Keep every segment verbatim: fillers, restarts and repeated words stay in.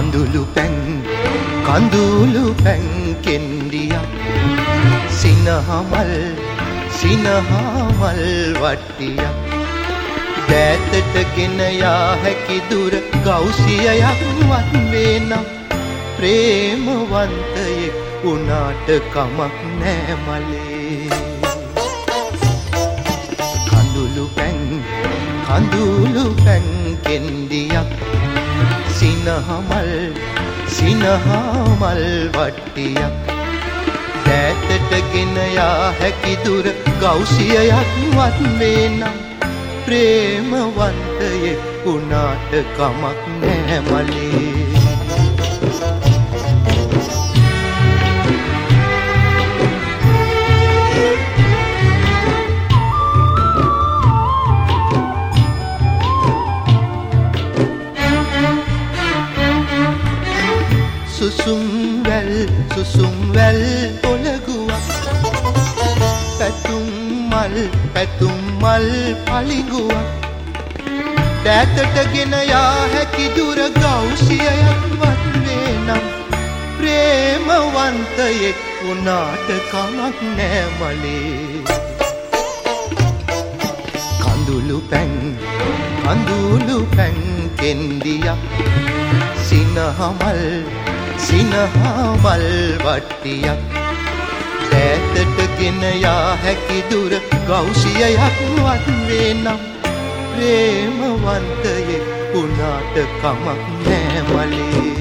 කඳුළු පැන් කඳුළු පැන් කෙන්ඩියක් සිනහමල් සිනහමල් වට්ටියක් දෑතට ගෙන යා හැකි දුර ගෞසියයක් වත් වේනම් ප්‍රේමවන්තයෙක් උනාට කමක් නෑ මලේ කඳුළු පැන් කඳුළු පැන් කෙන්ඩියක් සිනහමල් සිනහමල් වට්ටියක් දෑතට ගෙන යා හැකි දුර ගෞසියයක් වත් වේනම් ප්‍රේමවන්තයෙක් උනාට කමක් නෑ මලේ සුසුම් වැල් සුසුම් වැල් පොළගුවක් පැතුම් මල් පැතුම් මල් පලිඟුවක් දෑතට ගෙන යා හැකි දුර ගෞසියයක් වත් වේනම් ප්‍රේමවන්තයෙක් උනාට කමක් නෑ මලේ කඳුළු පැන් කඳුළු පැන් කෙන්ඩියක් සිනහමල් සිනහමල් වට්ටියක් දෑතට ගෙන යා හැකි දුර ගෞසියයක් වත් වේනම් ප්‍රේමවන්තයෙක් උනාට කමක් නෑ මලේ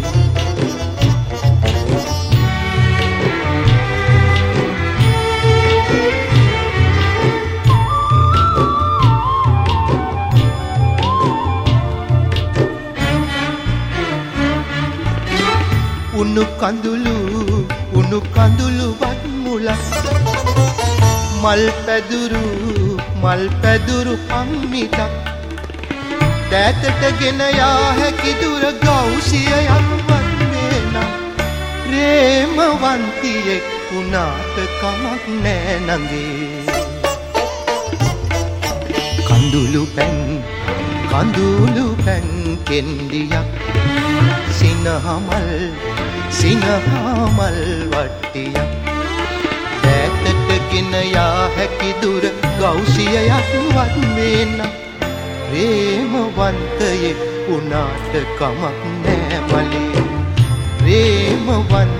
උණු කඳුළු උණු කඳුළු වත් මුලක් මල් පැදුරු මල් පැදුරු පම්මිටක් දෑතට ගෙන යා හැකි දුර ගෞසියයක් වත් වේනම් ප්‍රේමවන්තියෙක් උනාට කමක් නෑ නංගේ කඳුළු පැන් කඳුළු පැන් කෙන්ඩියක් සිනහමල් සිනහමල් වට්ටියක් දෑතට ගෙන යා හැකි දුර ගෞසියයක් වත් වේනම් ප්‍රේමවන්තයෙක් උනාට කමක් නෑ මලේ ප්‍රේමවන්ත